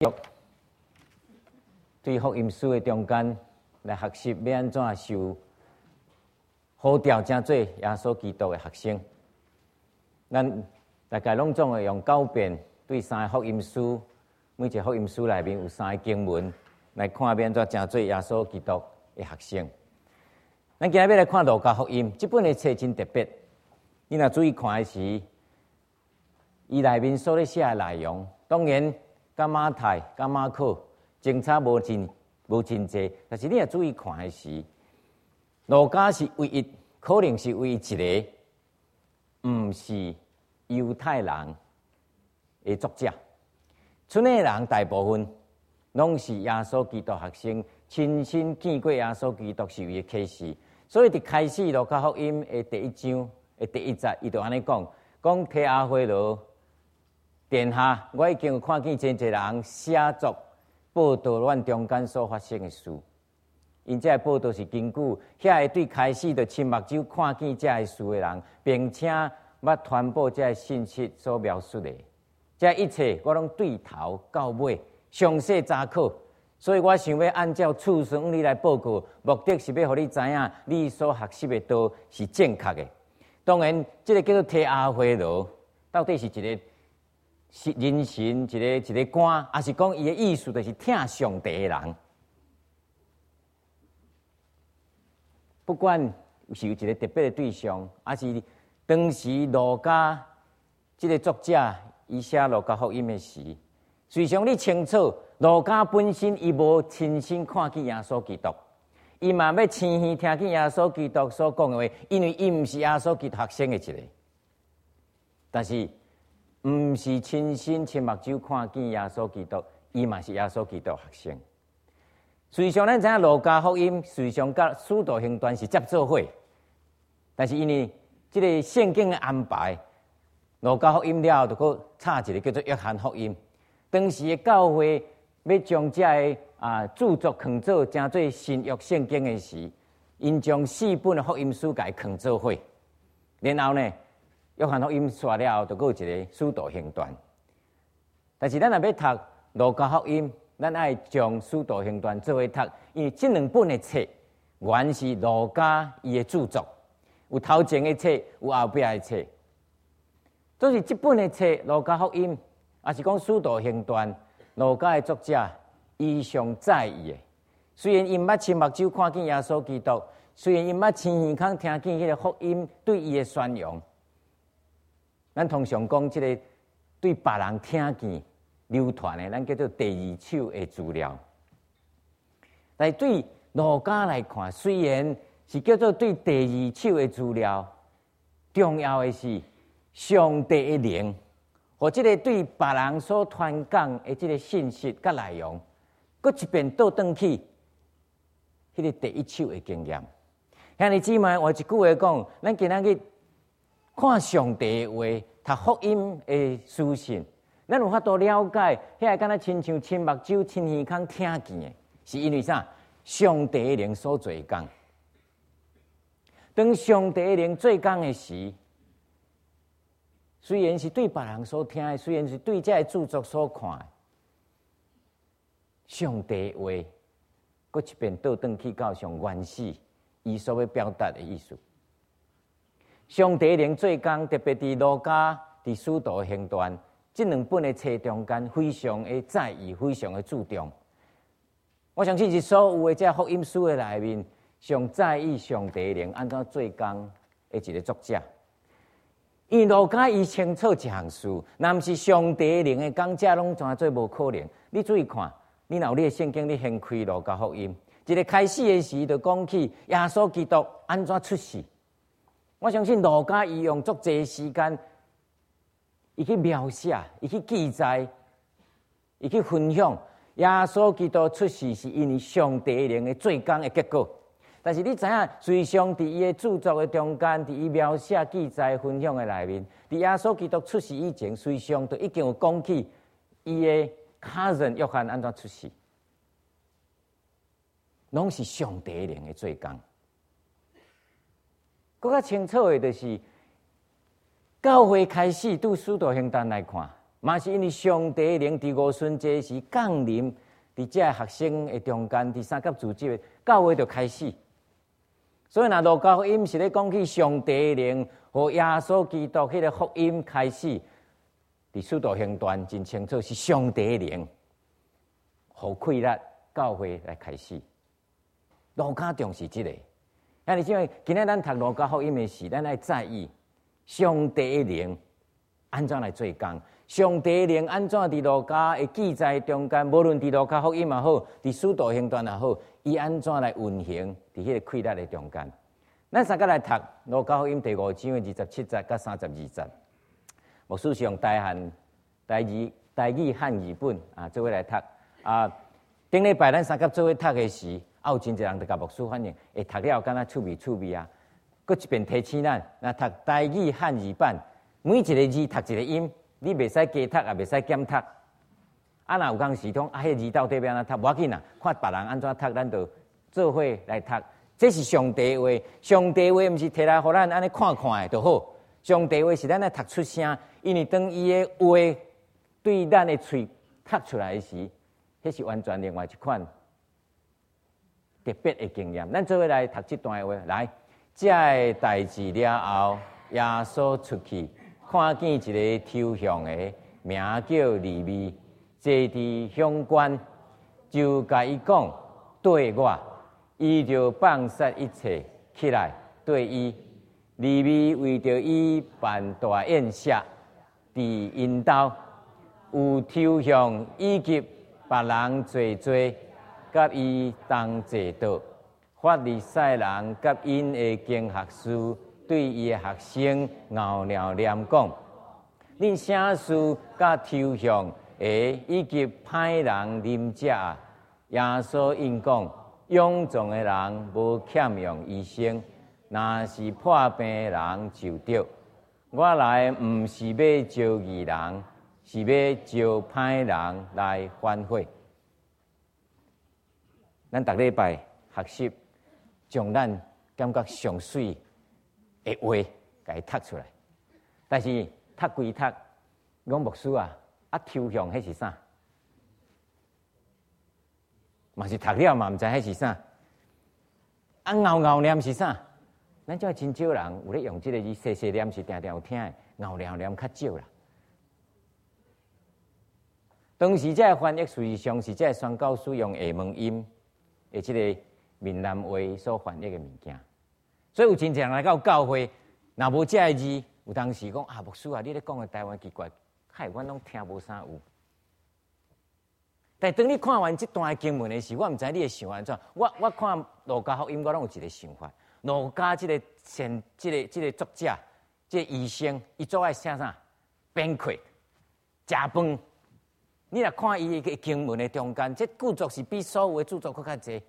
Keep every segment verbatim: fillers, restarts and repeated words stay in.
对福音书的中间来学习要安怎受呼召成做耶稣基督的学生。咱大概拢总会用九遍对三个福音书，每一个福音书内面有三个经文来看要安怎成做耶稣基督的学生。咱今日要来看路加福音，这本的册真特别。你若注意看的时，伊内面所咧写的内容，当然甲马太、甲马可精差无真无真济，但是你若注意看的时，路加是唯一，可能是唯一一个，毋是犹太人的作者。剩下的人大部分拢是耶稣基督学生，亲身见过耶稣基督是伊的启示。所以伫开始路加福音的第一章的第一节，伊就安尼讲：讲提阿非罗殿下，我已经有看见真侪人写作报道阮中间所发生的事。因这报道是根据遐个对开始就亲目睭看见这个事的人，并且捌传播这个信息所描述的。这一切我拢对头到尾，详细查考。所以我想要按照次顺往你来报告，目的是要互你知影你所学习的道是正确的。当然，这个叫做提阿非罗，到底是一个人神，一个一个官，还是讲伊的意思就是听上帝的人？不管是有一个特别的对象，还是当时路加这个作者伊写路加福音的时，虽然你清楚。路加本身伊无亲身看见耶稣基督，伊嘛要亲耳听见耶稣基督所讲的话，因为伊毋是耶稣基督学生的一个。但是，毋是亲身亲目睭看见耶稣基督，伊嘛是耶稣基督学生。虽然咱知影路加福音虽然甲使徒行传是接做伙，但是因为这个圣经的安排，路加福音了后，就搁插一个叫做约翰福音。当时的教会。要将这个啊著作藏做成做新约圣经的时，因将四本的福音书改藏做伙，然后呢，约翰福音刷了后，就有一个使徒行传。但是咱若要读路加福音，咱爱将使徒行传做伙读，因为这两本的册原是路加伊的著作，有头前的册，有后壁的册。都是这本的册路加福音，也是讲使徒行传。路加的作者，伊上在意的。虽然因捌亲目睭看见耶稣基督，虽然因捌亲耳孔听见迄个福音对伊的宣扬，咱通常讲即个对别人听见流传的，咱叫做第二手的资料。但是对路加来看，虽然是叫做对第二手的资料，重要的是上帝的灵。或这个对别人所传讲的这个信息甲内容，搁一遍倒转去，迄个第一手的经验。兄弟姊妹，我一句话讲，咱今仔日看上帝的话，读福音的书信，咱有法度了解，遐个敢若亲像亲目睭、亲耳孔听见的，是因为啥？上帝的灵所做工。当上帝的灵做工的时，虽然是对别人所听的，虽然是对这个著作所看的，上帝话，搁一遍倒转去到上原始，伊所要表达的意思。上帝灵做工，特别伫路加、伫使徒行传这两本的册中间，非常的在意，非常的注重。我相信是所有的这福音书的内面，上在意上帝灵安怎做工的一个作者。因为路加伊清楚一项事，若毋是上帝灵的讲者，拢怎做无可能？你注意看，你若有你的圣经，你先开路加福音，一个开始的时就讲起耶稣基督安怎出世。我相信路加伊用足济时间，伊去描写，伊去记载，伊去分享耶稣基督出世是因为上帝灵的做工的结果。但是你知影，随上伫伊的著作的中间，伫伊描写、记载、分享的内面，伫耶稣基督出世以前，随上都已经有讲起伊的cousin约翰安怎出世，拢是上帝灵的做工。更较清楚的就是，教会开始对使徒行传来看， 嘛是因为上帝灵伫五旬节时降临伫这学生的中间，伫三甲自己的教会就开始。所以，若路加福音是咧讲起上帝灵和耶稣基督迄个福音开始，伫使徒行传真清楚是上帝灵和开力教会来开始。路加重视这个，因为因为今日咱读路加福音的时，咱要在意上帝灵安怎来做工。上帝灵安怎伫路加的记载中间，无论伫路加福音也好，伫使徒行传也好，伊安怎来运行伫迄个开力的中间。咱三个来读路加福音第五章的二十七节到三十二节。牧师是用台汉、台语、台语汉语本啊做伙来读啊。顶礼拜咱三个做伙读的时，啊有真侪人就甲牧师反映，会读了敢若趣味趣味啊。搁一遍提醒咱，若读台语汉语版，每一个字读一个音。你袂使加读，也袂使减读。啊，若有当时讲啊，迄字到底要安怎读？无要紧啦，看别人安怎读，咱就做伙来读。这是上帝话，上帝话毋是摕来互咱安尼看看的就好。上帝话是咱来读出声，因为当伊的话对咱的喙读出来的时，迄是完全另外一款特别的经验。咱做伙来读这段话，来，这个代志了后，耶稣出去。看见一个抽象的，名叫利未，坐伫乡关，就甲伊讲对我，伊就放下一切起来对伊。利未为着伊办大宴席，伫因兜有抽象以及别人坐坐，甲伊同坐倒。法利赛人甲因的经学士。对伊的学生拗拗念讲，恁啥事甲抽象的以及歹人啉食啊？耶稣因讲，勇壮的人无欠用医生，若是破病的人就对。我来毋是要招义人，是要招歹人来反悔。咱逐礼拜学习，将咱感觉上水的话，甲伊读出来。但是读归读，讲牧师啊，啊抽象迄是啥？嘛是读了嘛，毋知迄是啥。啊拗拗念是啥？咱这真少人有咧用即个字，细细念是定定有听的，拗拗念较少啦。当时这翻译事实上是这宣教使用下门音的即个闽南话所翻译的物件。所以有真侪人来到教会，若无这个字，有当时讲啊，牧师啊，你咧讲的台湾奇怪，嗨，阮拢听无啥有。但当你看完这段经文的时，我毋知你会想安怎。我我看路加福音，我拢有一个想法。路加这个先，这个这个作者，这个医生，伊做爱写啥？banquet， 食饭。你若看伊个经文的中间，这著作是比所有的著作佫较济。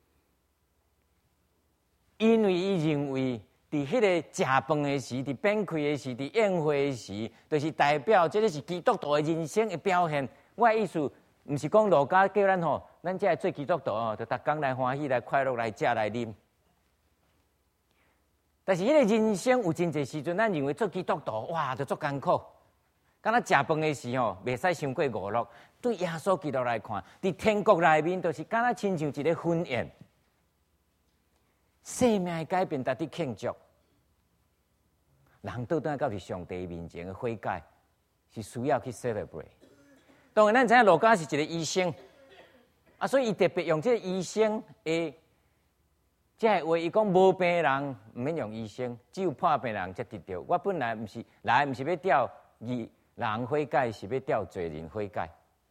因为伊认为，伫迄个食饭的时，伫宴会的时，伫宴会的时，就是代表这个是基督徒的人生的表现。我的意思，毋是讲路加叫咱吼，咱这做基督徒哦，就逐工来欢喜、来快乐、来食、来啉。但是迄个人生有真侪时阵，咱认为做基督徒哇，就足艰苦。敢若食饭的时候，袂使伤过娱乐。对耶稣基督来看，伫天国内面，就是敢若亲像一个婚宴。生命的改变，值得庆祝。人倒转到是上帝面前的悔改，是需要去 celebrate。当然，咱知影路加是一个医生，啊，所以伊特别用这个医生的这个话，伊讲无病人毋免用医生，只有破病人才得到。我本来毋是来，毋是要钓义人悔改，是要钓罪人悔改。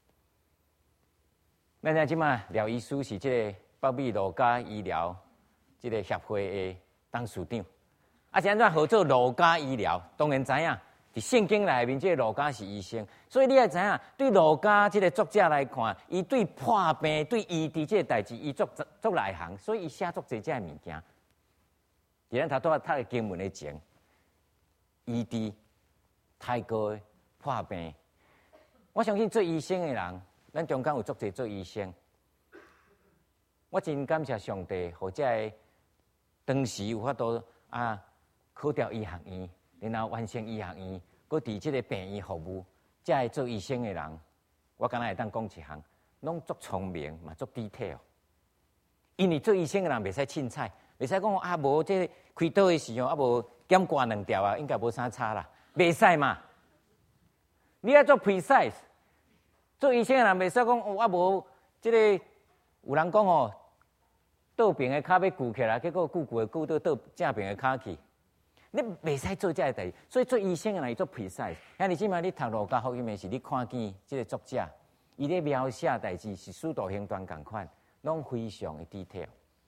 咱知即马廖医师是这个北美路加医疗。这个协会的董事长，啊是安怎合作路加医疗？当然知影，伫圣经内面，这个路加是医生，所以你也知影，对路加这个作者来看，伊对破病、对医治这个代志，伊做做内行，所以伊写作这这物件。伫咱头拄啊读的经文的前，医治、太过破病，我相信做医生的人，咱中间有足侪做医生，我真感谢上帝，或者个。当时有法度啊，考调医学院，然后完成医学院，搁伫即个病院服务， 这会做医生的人，我敢若会当讲一项，拢足聪明嘛，足 detail。因为做医生的人袂使凊彩，袂使讲啊无这开刀的时候啊无减挂两条啊，应该无啥差啦，袂使嘛。你要做 precise， 做医生的人袂使讲哦啊无这个有人讲哦，倒边的骹要举起来，结果举举的举到倒正边的骹去。你袂使做这个代志，所以做医生的人要做 precise。像你即摆你读路加福音的时，你看见这个作者，伊咧描写代志是使徒行传共款，拢非常的 detail。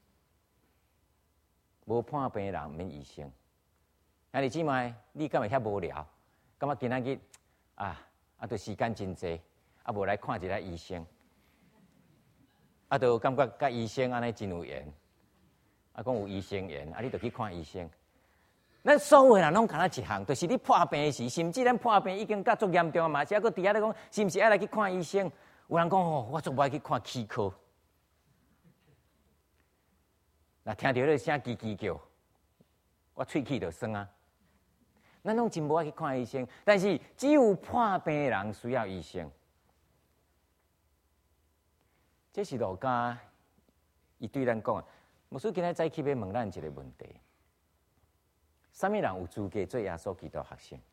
无判病的人毋免医生。像你即摆你敢会遐无聊？感觉今仔日啊啊，都时间真济，啊无来看一下医生，啊，都感觉甲医生安尼真有缘，啊讲有医生缘，啊你就去看医生。咱所有人拢干那一项，就是你破病时，甚至咱破病已经甲足严重嘛，是还佫伫遐咧讲，是毋是爱来去看医生？有人讲吼，我足无爱去看气科。那听到咧声叽叽叫，我喙齿就酸啊。咱拢真无爱去看医生，但是只有破病的人需要医生。这是路加伊对咱讲啊，牧师今仔早起要问咱一个问题。什么人有资格做耶稣基督学生？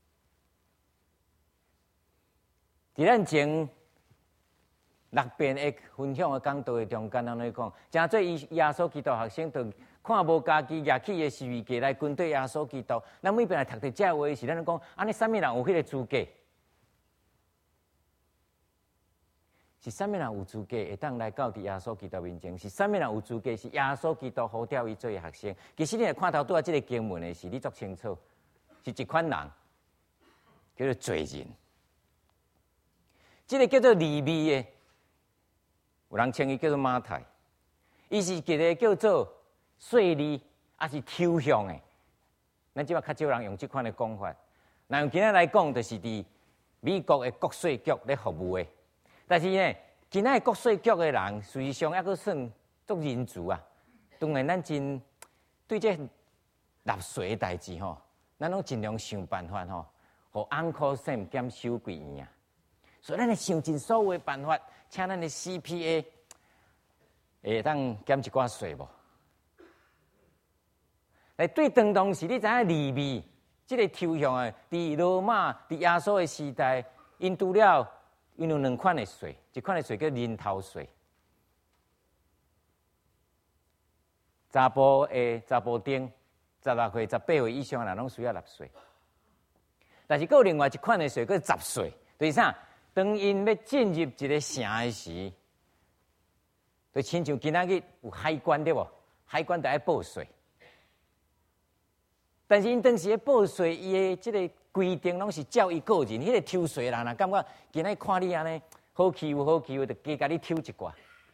伫咱前六遍的分享的讲道的中间，咱咧讲，真做耶稣基督学生，就看无家己举起的十字架来跟对耶稣基督。咱每遍来读到这话时，咱咧讲，安尼什么人有迄个资格？是什么人有资格会当来到伫耶稣基督面前？是什么人有资格是耶稣基督呼召伊做学生？其实你来看头拄啊，这个经文的是你足清楚，是一款人叫做罪人。这个叫做利未的，有人称伊叫做马太，伊是一个叫做税吏，也是抽象的。咱即摆较少人用这款的讲法。那用今仔来讲，就是伫美国的国税局咧服务的。但是呢，今仔国税局的人，实际上还佫算足仁慈啊。当然，咱真对这纳税的代志吼，咱拢尽量想办法吼，互 Uncle Sam 减收几元啊。所以，咱会想尽所有的办法，请咱的 C P A 会当减一寡税无？来对当当时，你知影利未这个抽象的，伫罗马、伫耶稣的时代，因除了因有两款的税，一款的税叫人头税。查甫的查甫丁，十六岁、十八岁以上的人拢需要纳税。但是，还有另外一款的税叫杂税，就是啥？当因要进入一个城的时，就亲像今仔日有海关对无？海关就爱报税。但是因当时咧报税，伊的即个规定拢是照伊个人，迄、那个抽税人啊，感觉今仔看你安尼好欺负好欺负，就加甲你抽一寡。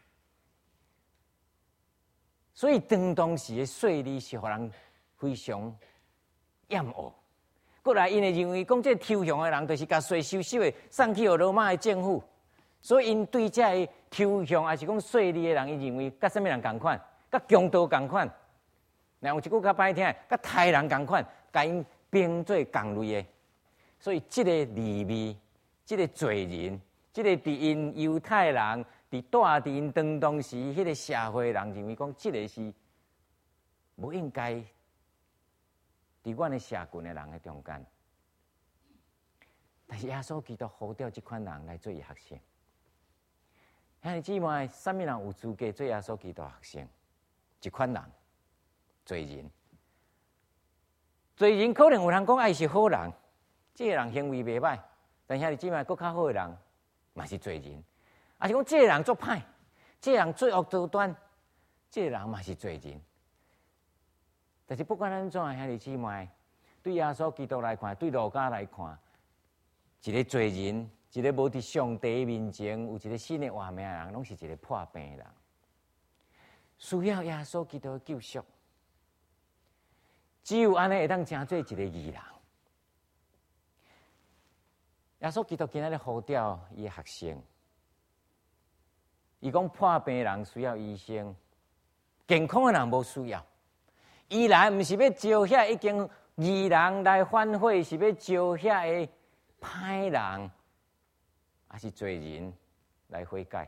所以当当时的税吏是互人非常厌恶。过来，因会认为讲这抽象的人，就是甲税收收的送去予罗马的政府，所以因对这个抽象还是讲税吏的人，伊认为甲什么人共款，甲强盗共款。那用一句较歹听，甲杀人共款，甲因并做共类的。所以，这个利未，这个罪人，这个伫因犹太人，伫住伫因当当时迄个社会人认为讲，这个是无应该伫阮的社群的人的中间。但是耶稣基督呼召这款人来做伊学生。兄弟姊妹，什么人有资格做耶稣基督学生？一款人。罪人，罪人可能有人讲爱是好人，这个人行为袂歹，但兄弟姊妹，搁较好的人嘛是罪人。啊是讲这个人做歹，这个人罪恶多端，这个人嘛是罪人。但是不管安怎，兄弟姊妹，对耶稣基督来看，对路加来看，一个罪人，一个无伫上帝面前有一个新的活命的人，拢是一个破病的人，需要耶稣基督的救赎。只有安尼会当成做一个义人。耶稣基督今仔日呼召伊的学生，伊讲破病的人需要医生，健康的人无需要。伊来毋是要招遐已经义人来反悔，是要招遐个歹人还是罪人来悔改。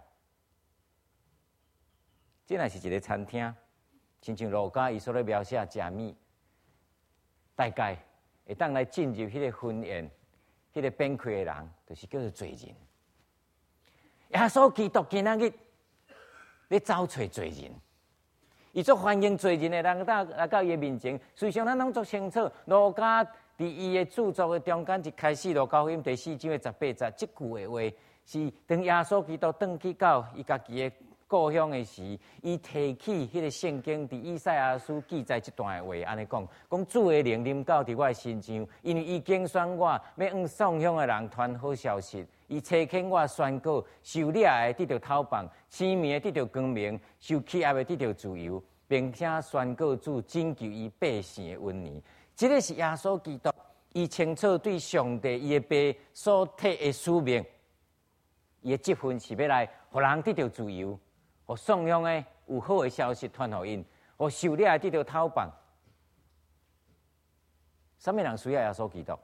这若是一个餐厅，亲像路加伊所咧描写食米，大概会当来进入迄个婚宴、迄个宴会的人，就是叫做罪人。耶稣基督今仔日咧找找罪人，伊做欢迎罪人的人到来到伊的面前。实际上，咱拢足清楚，路加伫伊的著作的中间，一开始路加福音第四章的十八节，即句的话是当耶稣基督转去到伊家己的故乡的时，伊提起迄个圣经伫以赛亚书记载这段的话，安尼讲：讲主的灵临到伫我的身上，因为伊拣选我，要向丧乡的人传好消息。伊差遣我宣告：受掠的得到透放，失眠的得到光明，受欺压的得到自由，并且宣告主拯救伊百姓的恩年。这个是耶稣基督，伊清楚对上帝伊的爸所替的使命，伊的职分是要来，互人得到自由。互丧乡的有好的消息传互因，互受掠的得到透放。什么人需要耶稣基督？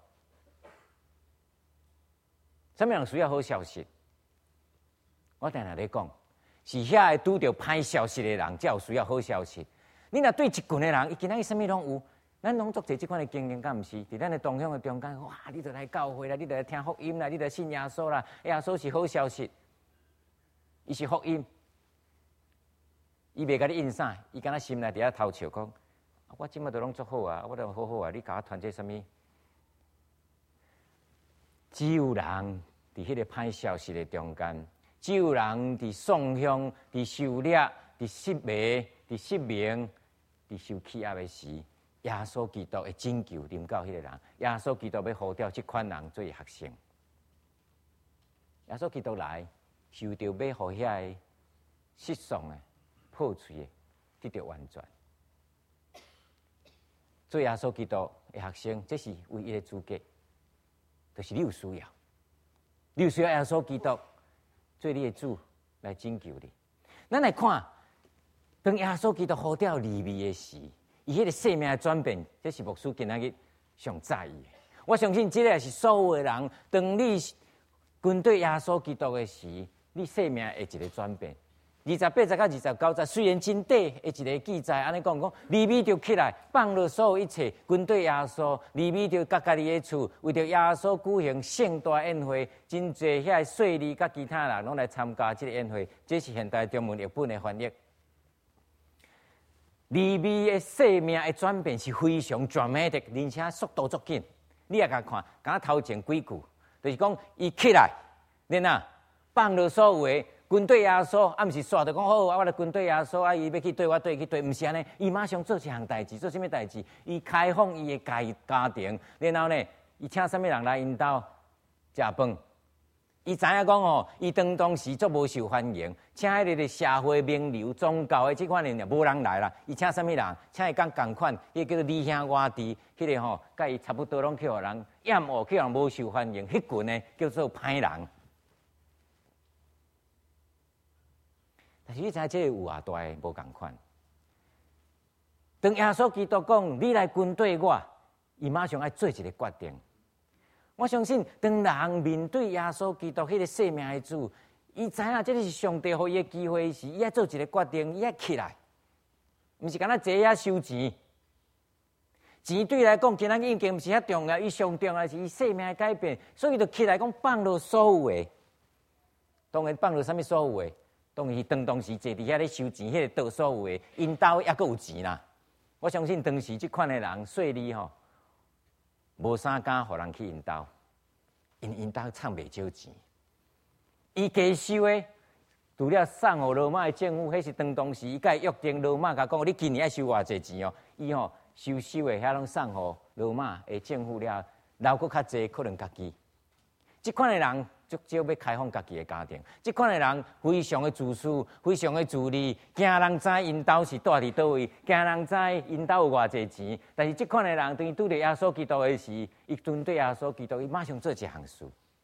什么人需要好消息？我定定咧讲，是遐个拄着歹消息的人才有需要好消息。你若对一群的人，伊今仔日啥物拢有，咱拢做者即款的经验，敢毋是？伫咱的同乡的中间，哇！你著来教会啦，你著来听福音啦，你著信耶稣啦。耶稣是好消息，伊是福音。伊袂甲你印啥，伊敢若心内伫遐偷笑讲：我即摆都拢做好啊，我都好好啊，你甲我传这啥物？只有人伫迄个歹消息的中间，只有人伫丧乡、伫受掠、伫失迷、伫失明、伫受欺压的时，耶稣基督的拯救临到迄个人。耶稣基督要呼召即款人做学生。耶稣基督来，受着要互遐个失丧的。破碎的得到完全，做耶稣基督的学生，这是唯一的资格，就是你有需要，你有需要耶稣基督做你的主来拯救你。咱来看，当耶稣基督呼召利未的时，伊迄个生命的转变，这是牧师今仔日上在意的。我相信这个是所有的人，当你跟对耶稣基督的时，你生命的一个转变。二十八节到二十九节，虽然真短的一个记载，安尼讲讲，利未就起来，放了所有一切，军队耶稣，利未就甲家己的厝，为着耶稣举行盛大宴会，真侪遐税吏甲其他人拢来参加这个宴会。这是现代中文译本的翻译。利未的生命的转变是非常 dramatic， 而且速度足紧。你也甲看，敢头前几句，就是讲伊起来，然后放了所有的。军队耶稣，啊，毋是煞着讲好，啊，我来军队耶稣，啊，伊要去对我对去对，毋是安尼，伊马上做一项代志，做啥物代志？伊开放伊的家家庭，然后呢，伊请啥物人来因兜食饭？伊知影讲哦，伊当当时足无受欢迎，请迄个社会名流、宗教的即款人，无人来啦。伊请啥物人？请伊讲共款，迄叫做你兄我弟，迄个吼，甲伊差不多拢去互人厌恶，去互人无受欢迎，迄群呢叫做歹人。但是你知影这个有偌大诶无共款。当耶稣基督讲你来跟对我，伊马上爱做一个决定。我相信，当人面对耶稣基督迄个生命的主，伊知影这个是上帝给伊的机会时，伊爱做一个决定，伊爱起来，毋是干那坐遐收钱。钱对来讲，今仔已经毋是遐重要，伊上重要是伊生命的改变，所以就起来讲放落所有的。当然放落啥物所有的？当然是当当时坐伫遐咧收钱，迄个倒所有的，因兜还阁有钱啦。我相信当时即款的人，税吏吼，无啥敢互人去因兜，因因兜藏袂少钱。伊加收的，除了送互罗马的政府，迄是当当时伊甲约定罗马甲讲，你今年爱收偌济钱哦？伊吼收收的遐拢送互罗马的政府了，留阁较济可能家己。即款的人。足少要开放家己的家庭，即款的人非常的自私，非常的自利，惊人知因兜是住伫倒位，惊人知因兜有偌济钱。但是即款的人，当伊拄着耶稣基督的时，伊针对耶稣基督，伊马上做一项事。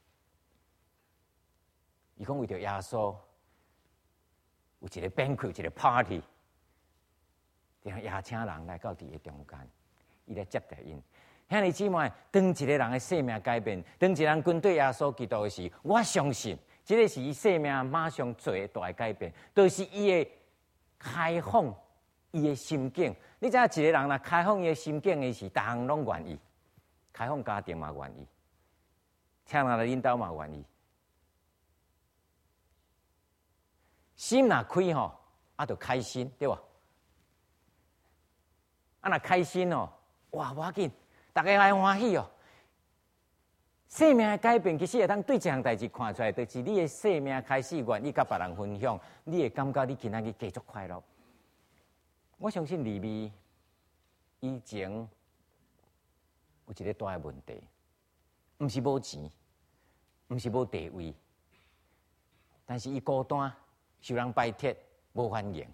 伊讲为着耶稣有一个宴会，有一个 party， 然后邀请人来到伫个中间，伊来接待因。兄弟姊妹，当一个人的生命改变，当一个人跟对耶稣基督的时，我相信这个是伊生命马上最大的改变，就是伊的开放，伊的心境。你知影一个人若开放伊的心境的是，逐项拢愿意，开放家庭嘛愿意，请人来领导嘛愿意。心若开吼，啊，就开心，对吧？啊，若开心哦，哇，无要紧，大家来欢喜哦。生命的改变，其实会当对一项代志看出来，就是你的生命开始愿意甲别人分享，你会感觉你今仔日继续快乐。我相信利未以前有一个大的问题，毋是无钱，毋是无地位，但是伊孤单，受人排斥，无欢迎。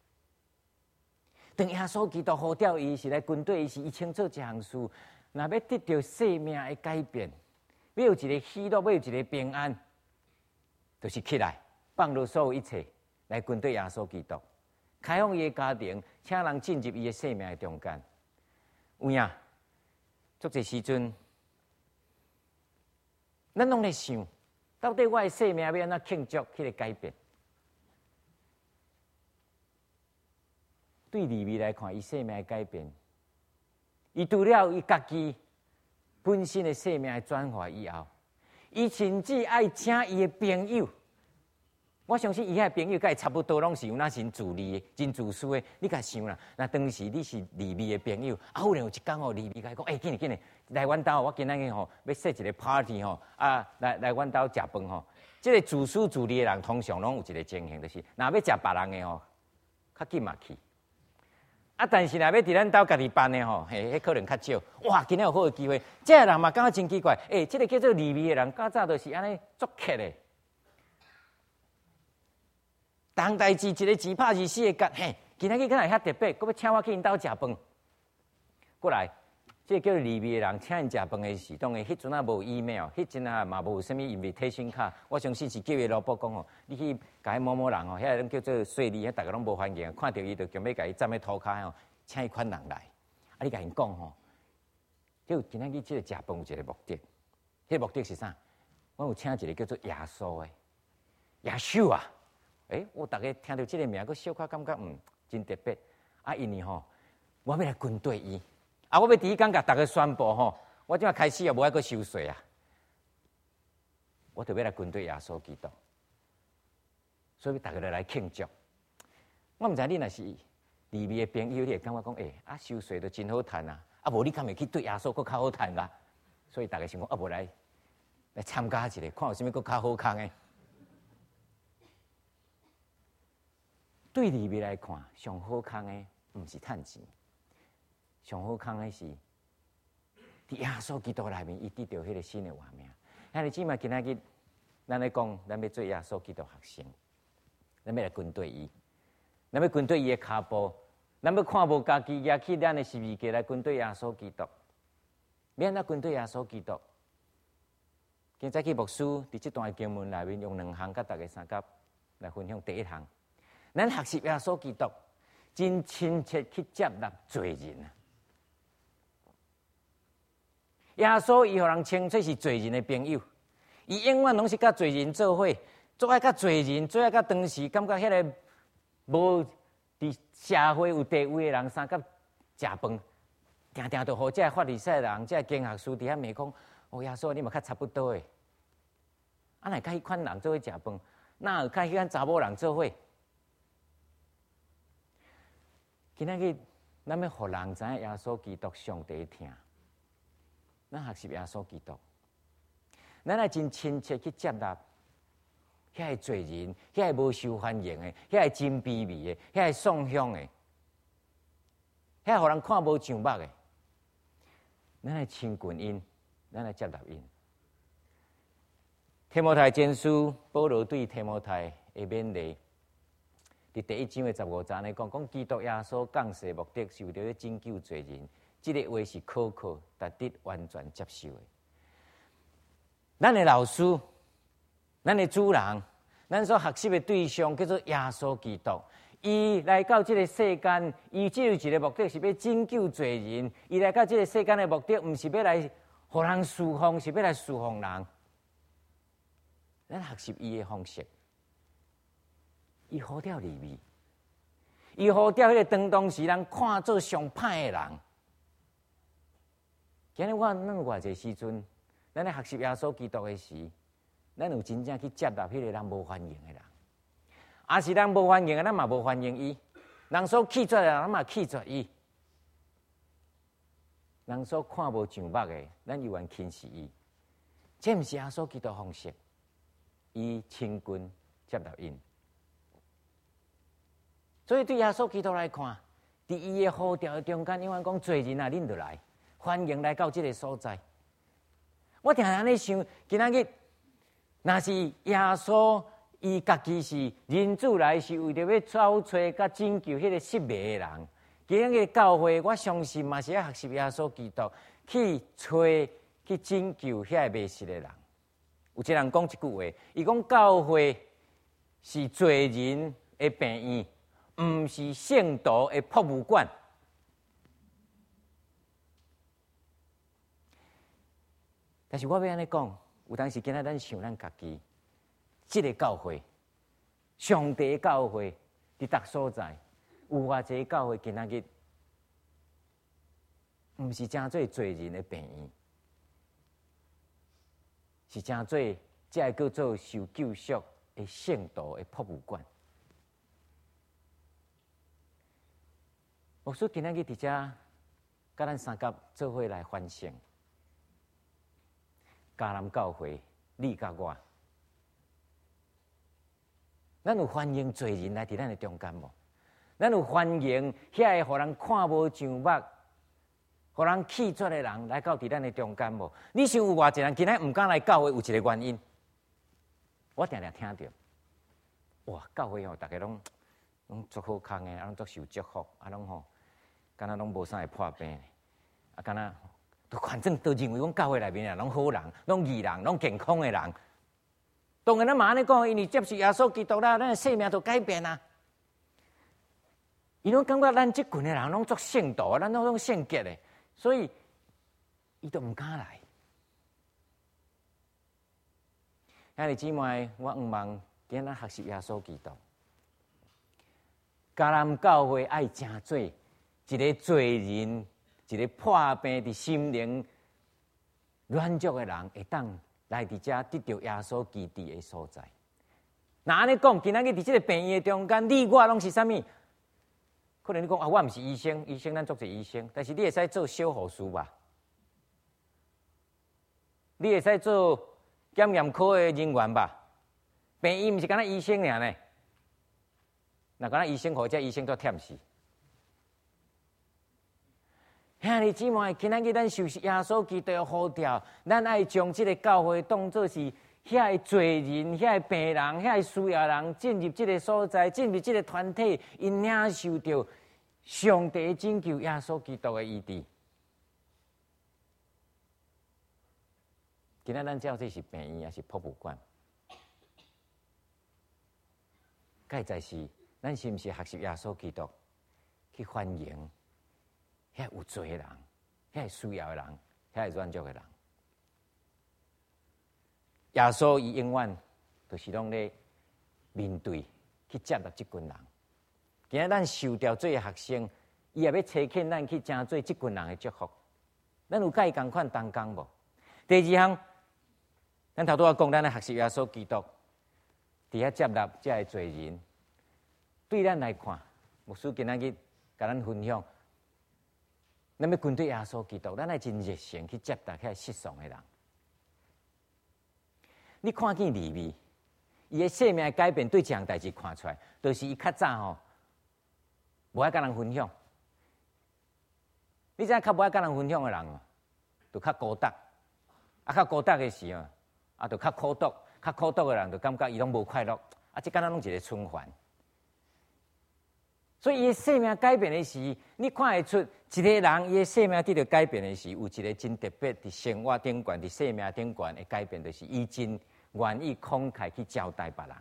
当耶稣基督呼召伊是来军队，伊是伊清楚一项事，若要得到生命的改变，要有一个喜乐，要有一个平安，就是起来放下所有一切，来军队耶稣基督。开放伊的家庭，请人进入伊的生命的中间。有影，足侪时阵，咱拢咧想，到底我的生命要安怎庆祝迄个改变？对利未来看，伊生命的改变，伊除了伊家己本身的生命的转化以后，伊甚至爱请伊的朋友。我相信伊遐朋友，甲伊差不多，拢是有那真自利的、真自私的。你甲想啦，那当时你是利未的朋友，啊，忽然有一天哦，利未甲伊讲，哎、欸，紧嘞紧嘞，来阮兜，我今仔日吼要设一个 party 吼，啊，来来阮兜食饭吼。这个自私自利的人，通常拢有一个情形，就是若要食别人的吼，较紧嘛去。啊，但是若要伫咱兜家己办的吼，嘿，迄可能较少。哇，今仔有好的机会，这个人嘛感觉真奇怪，哎、欸，这个叫做利未的人，较早就是安尼作客的。当代志一个钱拍二死的角，嘿，今仔日敢若遐特别，搁要请我去因兜食饭。过来，这个叫利未的人请因食饭的时，当然迄阵啊无 email， 迄阵啊嘛无啥物 invitation 卡。我相信是叫伊老婆讲吼，你去甲迄某某人吼，遐人叫做税吏，遐大家拢无欢迎，看到伊就强要甲伊站喺涂骹吼，请伊款人来。啊，你甲因讲吼，就今仔日即个食饭有一个目的，迄、那个目的是啥？我有请一个叫做耶稣的耶稣啊。诶，我大家听到这个名，佫小可感觉嗯真特别。啊，因为吼，我要来军队伊，啊，我要第一天甲大家宣布吼，我即马开始也无爱佫收税啊，我就要来军队耶稣基督，所以大家来来庆祝。我毋知你若是利未的朋友，你会感觉讲，诶、欸，啊收税都真好赚啊，啊无你敢会去对耶稣佫较好赚啊？所以大家想讲，啊无来来参加一下，看有啥物佫较好康诶。对利未来看，上好康的毋是趁钱，上好康的是伫耶稣基督内面，伊得到迄个新的活命。兄弟姊妹，今仔日咱咧讲，咱要做耶稣基督学生，咱要来军队伊，咱要军队伊的骹步，咱要看无家己举起咱的十字架来军队耶稣基督。要安怎军队耶稣基督？今早去牧师伫即段经文内面用两项甲大家三甲来分享。第一项。咱学习耶稣基督，真亲切去接纳罪人啊！耶稣伊互人称作是罪人的朋友，伊永远拢是甲罪人做伙，做爱甲罪人，做爱甲当时感觉迄个无伫社会有地位的人三甲食饭，定定都互这法利赛人、这经学书伫遐骂讲：哦，耶稣你嘛较差不多诶！啊，若甲迄款人做伙食饭，哪有甲迄款查某人做伙？今仔日，咱要互人知影耶稣基督上帝听，咱学习耶稣基督，咱来真亲切去接纳遐个罪人，遐个无受欢迎的，遐个真卑微的，遐个丧香的，遐个互人看无上目的，咱来亲近因，咱来接纳因。提摩太前书，保罗对提摩太的勉励。伫第一章的十五章咧讲，讲基督耶稣降世的目的是为了拯救罪人，这个话是可靠、值得完全接受的。咱的老师、咱的主人、咱所学习的对象叫做耶稣基督，伊来到这个世间，伊只有一个目的是要拯救罪人。伊来到这个世间的目的，毋是要来互人侍奉，是要来侍奉人。 咱学习伊的方式，伊好调利弊，伊好调迄个当当时人看做上歹的人。今日我咱有偌济时阵，咱咧学习耶稣基督的时，咱有真正去接纳迄个人无欢迎的人，啊是人无欢迎的，咱嘛无欢迎伊；人所拒绝的，咱嘛拒绝伊；人所看无上目的，咱犹原轻视伊。这毋是耶稣基督方式，伊亲近接纳因。所以对耶稣基督来看，伫伊的呼召的中间，因为讲罪人啊，恁就来，欢迎来到这个所在。我常常咧想，今仔日若是耶稣伊家己是人子来，是为着要找找甲拯救迄个失迷的人。今仔日教会，我相信嘛是要学习耶稣基督，去找去拯救遐个迷失的人。有一个人讲一句话，伊讲教会是罪人的病院。毋是圣徒的博物馆，但是我要安尼讲，有当时今仔咱想咱家己，即个教会，上帝的教会伫逐所在，有偌济教会今仔日，毋是真做罪人的病院，是真做才会叫做受救赎的圣徒的博物馆。牧师今仔日伫遮，甲咱三甲做伙来反省。迦南教会，你甲我，咱有欢迎罪人来伫咱的中间无？咱有欢迎遐个互人看无上目、互人拒绝的人来到伫咱的中间无？你想有偌济人今仔毋敢来教会，有一个原因，我定定听到，哇，教会吼，逐个拢。拢足好康诶，啊，拢足受祝福，啊，拢吼，敢若拢无啥会破病，啊，敢若都反正都认为讲教会内面啊，拢好人，拢义人，拢健康诶人。当然，咱嘛安尼讲，因为接受耶稣基督啦，咱诶生命就改变啊。伊拢感觉咱即群诶人拢足圣道，咱拢拢圣洁诶，所以伊都毋敢来。兄弟姊妹，我毋望今仔学习耶稣基督。迦南教会爱正做一个罪人，一个破病伫心灵软弱的人，会当来伫遮得到耶稣基督的所在。那安尼讲，今仔日伫即个病院中间，你我拢是啥物？可能你讲啊，我毋是医生，医生咱做者医生，但是你会使做小护士吧？你会使做检验科的人员吧？病院毋是干那医生尔呢？那敢若医生，或者医生都忝死。兄弟姊妹，今仔日咱受耶稣基督的呼召，咱爱将这个教会当作是遐个罪人、遐个病人、遐个需要人进入这个所在，进入这个团体，因领受到上帝拯救耶稣基督的意志。今仔咱叫这是病院，也是博物馆，该在是。咱是毋是学习耶稣基督，去欢迎遐有罪的人、遐需要的人、遐软弱的人？耶稣伊永远就是拢咧面对去接纳即群人。今仔咱受调做学生，伊也要找肯咱去争做即群人的祝福。咱有甲伊共款同工无？第二项，咱头拄仔讲，咱咧学习耶稣基督，伫遐接纳遮个罪人。对咱来看，牧师今仔日甲咱分享，咱要跟对耶稣基督，咱爱真热心去接纳遐失丧的人。你看见利未，伊的生命改变对这项代志看出来，就是伊较早吼无爱甲人分享。你知影较无爱甲人分享的人，就较孤单。啊，较孤单的时候，啊，就较苦毒。较苦毒的人，就感觉伊拢无快乐。啊，即敢若拢一个循环。所以，伊生命改变的时，你看会出一个人，伊的生命得到改变的时，有一个真特别伫生活顶悬、伫生命顶悬的改变，就是伊真愿意慷慨去交代别人。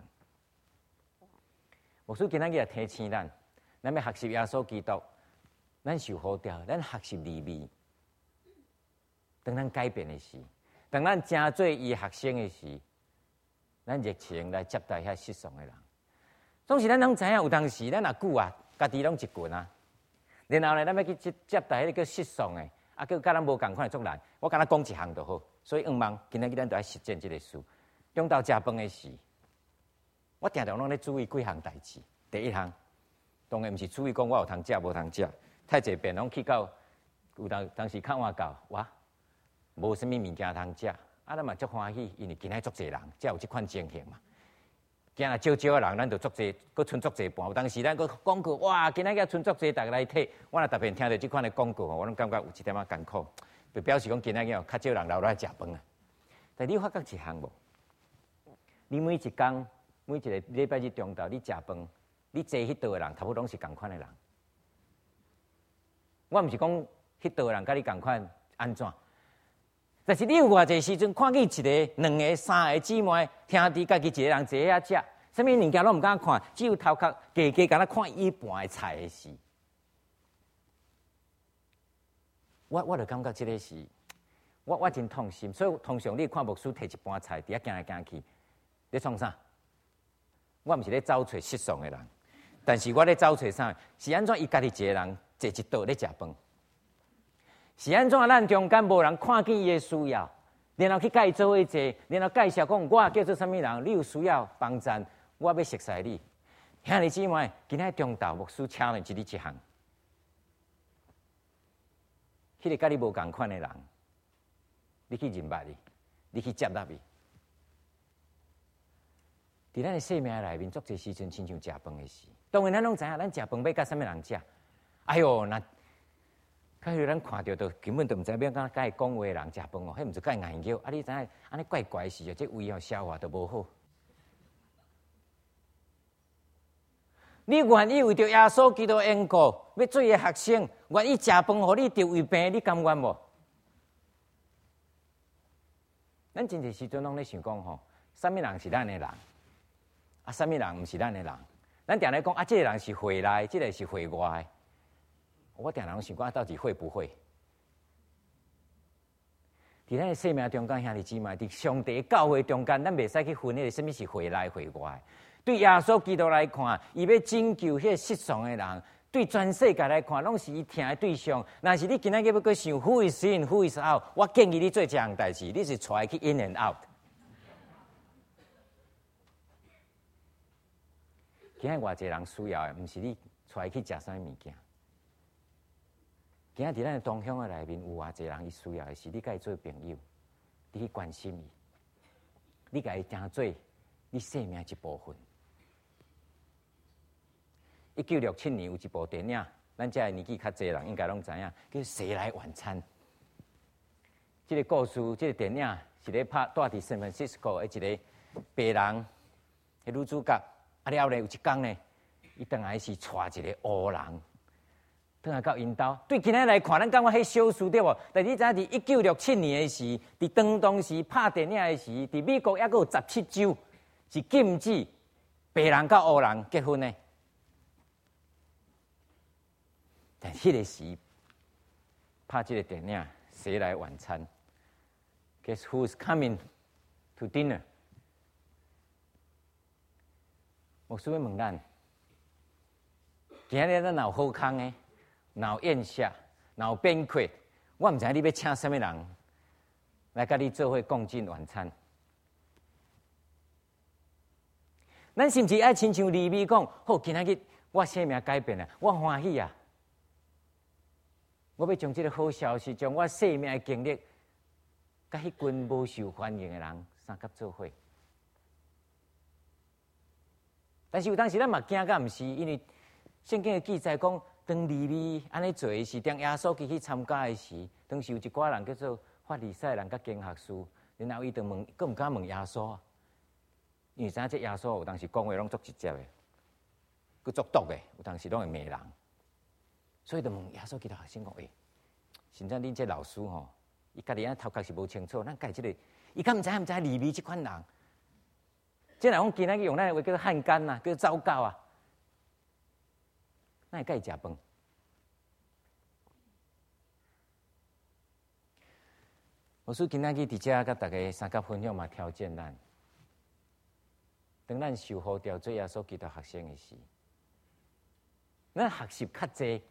牧师今仔日也提醒咱，咱要学习耶稣基督，咱受呼召，咱学习利未。当咱改变的时，当咱真做伊学生的时， 咱热情来接待遐失丧的人。总是咱拢知影，有当时咱也久啊，家己拢一群啊。然后呢，咱要去接接待迄个叫失丧的，啊，叫甲咱无共款的作人。我敢若讲一项就好。所以，希望今仔日咱就要实践这个事。中昼食饭的时，我常常拢咧注意几项代志。第一项，当然毋是注意讲我有通食无通食，太济遍拢去到有当当时看我到哇，无啥物物件通食，啊，咱嘛足欢喜，因为今仔足济人，才有即款情形嘛。今仔少少的人，咱就足济，搁剩足济半。有当时咱搁广告，哇，今仔日剩足济，逐个来睇。我若特别听到即款的广告，我拢感觉有一点仔艰苦，就表示讲今仔日哦，较少人留来食饭啊。但你有发觉一项无？你每一工，每一个礼拜日中昼，你食饭，你坐迄桌的人，差不多拢是共款的人。我毋是讲迄桌的人甲你共款安怎，但是你有偌济时阵看见一个、两个、三个姊妹兄弟，家己一个人坐遐食，啥物物件拢毋敢看，只有头壳加加敢若看伊盘的菜的事。我我就感觉即个是，我我真痛心。所以通常你看牧师摕一盘菜，伫遐行来行去，咧创啥？我毋是咧找找失丧的人，但是我咧找找啥？是安怎伊家己一个人坐一桌咧食饭？是安怎咱中间无人看见伊的需要，然后去甲伊做伙坐，然后介绍讲我叫做啥物人，你有需要帮衬，我要熟悉你。兄弟姊妹，今仔中昼牧师请你一日一项，迄个甲你无共款的人，你去认捌伊，你去接纳伊。伫咱的生命内面，足侪时阵亲像食饭的事。当然，咱拢知影，咱食饭要甲啥物人食？哎哟，那假如咱看到，都根本都毋知要甲甲伊讲话的人食饭哦，迄毋是甲伊硬叫。啊，你知影，安尼怪怪的事哦，这胃哦消化都无好。你愿意为着耶稣基督的缘故，要做伊的学生，愿意食饭，互你得胃病，你甘愿无？咱真侪时阵拢咧想讲吼，啥物人是咱的人？啊，啥物人毋是咱的人？咱定咧讲啊，这个人是会内，这个是会外。我定常想讲，到底会不会？伫咱的生命中间，兄弟姊妹，伫上帝教会中间，咱袂使去分迄个什么是会内会外。对耶稣基督来看，伊要拯救迄个失丧的人；对全世界来看，拢是伊听的对象。若是你今仔日要搁想 Who is in, Who is out， 我建议你做一项代志，你是带去 in and out。今仔偌济人需要的，毋是你带去食啥物件。今仔伫咱的同乡的内面，有偌济人伊需要的是你甲伊做朋友，你去关心伊，你甲伊当做你生命一部分。一九六七年有一部电影，咱这年纪较济人应该拢知影，叫《谁来晚餐》。这个故事，这个电影是咧拍住伫 San Francisco 的一个白人的女主角。啊了咧，有一天呢，伊当来是带一个黑人，当来到因兜。对今仔来看，咱感觉迄小事对无？但是你知影，伫一九六七年的时，伫当当时拍电影的时，伫美国还阁有十七州是禁止白人甲黑人结婚的。但迄个时拍这个电影，谁来晚餐 ？Guess who's coming to dinner？ 牧师要问咱，今日咱有好康的，有宴席，有宴会，我毋知你要请什么人来甲你做伙共进晚餐。咱是毋是爱亲像利未讲，好，今仔日我生命改变了，我欢喜啊！我要将这个好消息，将我生命的经历，甲迄群无受欢迎的人三甲做伙。但是有当时咱嘛惊甲毋是，因为圣经的记载讲，当利未安尼做的时，当耶稣基去参加的时，当时有一寡人叫做法利赛人甲经学士，然后伊就问，佫毋敢问耶稣啊，因为知影这耶稣有当时讲话拢足直接的，佫足毒的，有当时拢会骂人，所以就问耶稣基督学生讲，诶、欸，现在恁这老师吼，伊家己安头壳是无清楚，咱家即个，伊敢毋知毋知利未即款人？即若讲今仔日用咱的话叫做汉奸啊，叫做糟糕啊，咱会甲伊食饭。牧师今仔日伫遮甲大家三甲分享嘛，挑战咱。 当咱受呼召做耶稣基督学生的时，咱学习较济，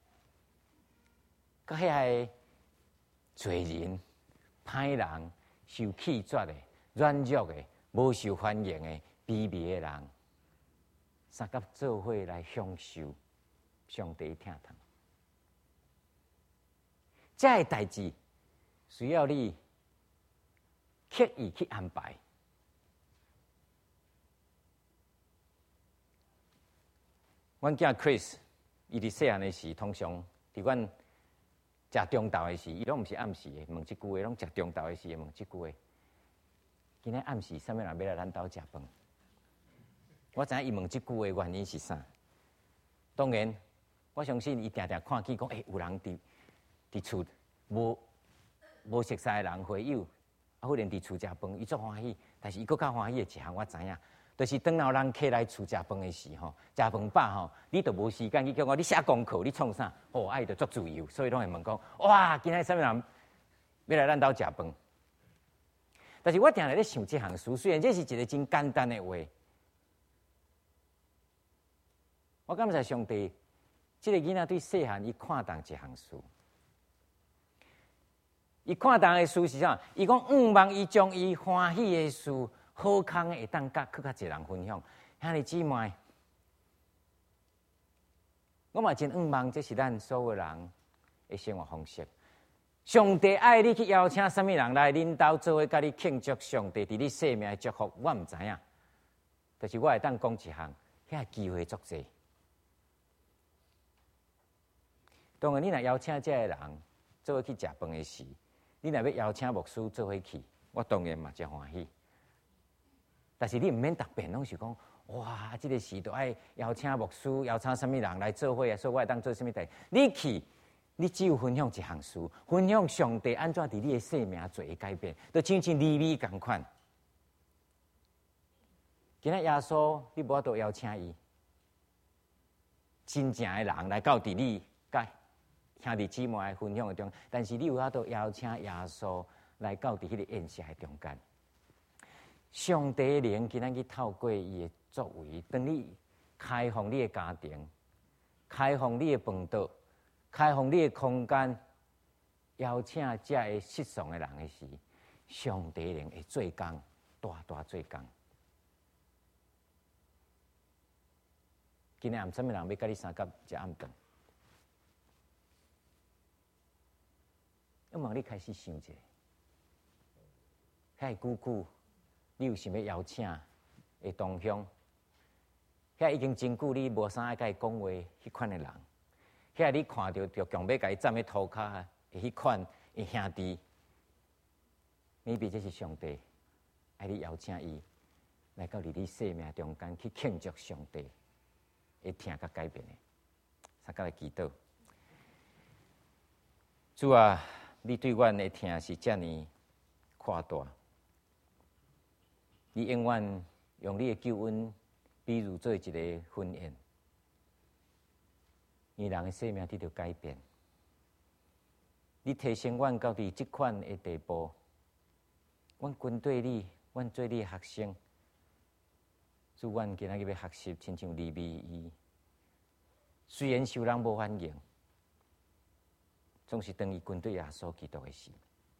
甲遐个罪人、歹人、受气绝的、软弱的、无受欢迎的、卑微的人，三甲做伙来享受上帝疼痛。这个代志需要你刻意去安排。阮囝 Chris， 伊伫细汉的时，通常伫阮食中昼的时，伊拢毋是暗时的，问即句话，拢食中昼的时问即句话。今仔暗时，啥物人要来咱兜食饭？我知影伊问即句话原因是啥？当然，我相信伊定定看见讲，诶、欸，有人伫伫厝无无熟悉的人会友，啊，忽然伫厝食饭，伊足欢喜。但是伊搁较欢喜的一项，我知影。就是当有人客来厝食饭的时候，食饭饱吼，你都无时间去叫我你写功课，你创啥？哦，啊，伊就足自由，所以拢会问讲：哇，今仔啥物人要来咱兜食饭？但是我定定咧想这项事，虽然这是一个真简单的话，我感谢上帝，这个囡仔对细汉伊看重这项事，伊看重的事是啥？伊讲毋望伊将伊欢喜的事。好康会当甲更较侪人分享，兄弟姊妹，我嘛真盼望这是咱所有人的生活方式。上帝爱你去邀请什么人来恁兜做伙，甲你庆祝上帝伫你生命的祝福，我毋知影。但是我会当讲一项，遐机会足侪。当然，你若邀请这个人做伙去食饭的时，你若要邀请牧师做伙去，我当然嘛真欢喜。但是你毋免特别拢是讲，哇！这个时都爱邀请牧师，邀请什么人来做伙啊？所以我会当做什么代？你去，你只有分享一项事，分享上帝安怎伫你的生命做改变，就亲像利未共款。今仔耶稣，你无法度邀请伊，真正的人来到伫你甲兄弟姊妹分享的中，但是你有法度邀请耶稣来到伫迄个宴席的中间。上帝的灵今仔日透过伊的作为，当你开放你的家庭，开放你的饭桌，开放你的空间，邀请这个失丧的人的时，上帝灵会做工，大大做工。今日暗什么人要甲你相甲食暗顿？我问你开始想一下，遐久久。你有想要邀请的同乡？遐已经真久你无啥爱甲伊讲话迄款的人，遐你看到就强要甲伊站喺涂骹的迄款的兄弟，maybe这是上帝爱你邀请伊来到你生命中间去庆祝上帝会听甲改变的。三甲来祈祷，主啊，你对阮的听是遮尔夸大。你永远用你的救恩，比如做一个婚宴，让人的生命得到改变。你提升阮到伫这款的地步，阮跟对你，阮做你的学生，主阮今仔日要学习，亲像利未伊，虽然受人无欢迎，总是当伊跟对耶稣基督的时，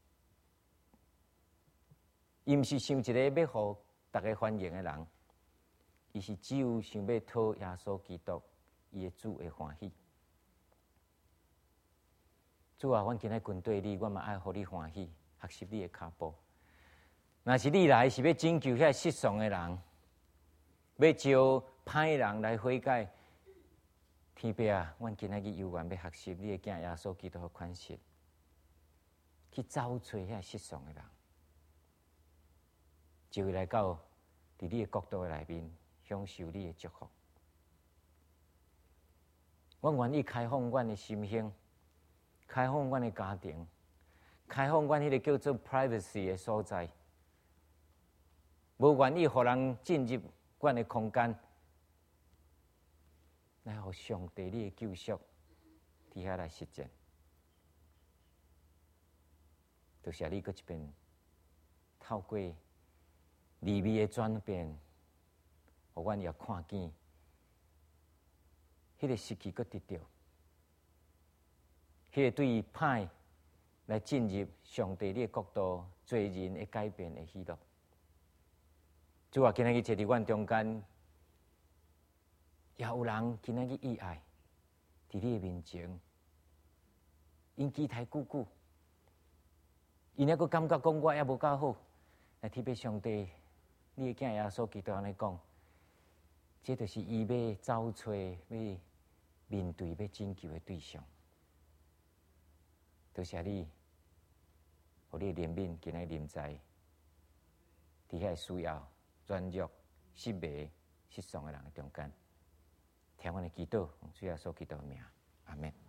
伊毋是想一个要互大家欢迎的人，伊是只有想要讨耶稣基督伊的主的欢喜。主啊，阮今仔跟对你，阮嘛爱互你欢喜，学习你的脚步。若是你来是要拯救遐失丧的人，要招歹人来悔改，天父啊，阮今仔日犹原要学习你的囝耶稣基督的款式，去找找遐失丧的人。就会来到伫你的国度内面，享受你的祝福。我愿意开放阮的心胸，开放阮的家庭，开放阮迄个叫做 privacy 的所在，无愿意互人进入阮的空间，来互上帝你的救赎伫遐来实践。就是你搁一遍透过利未的转变， 互阮也看见，迄个失去搁得到，迄个对于歹来进入上帝你的国度，罪人的改变的喜乐。主啊，今仔日坐伫阮中间，也有人今仔日意外伫你的面前，因期待久久，因还阁感觉讲我还无够好，来特别上帝，你的囝耶稣基督安尼讲，这就是伊要找找、要面对、要拯救的对象。多谢你，互你的怜悯今日临在，伫遐需要软弱、失迷、失丧的人的中间，听阮的祈祷，用主耶稣基督的名，阿门。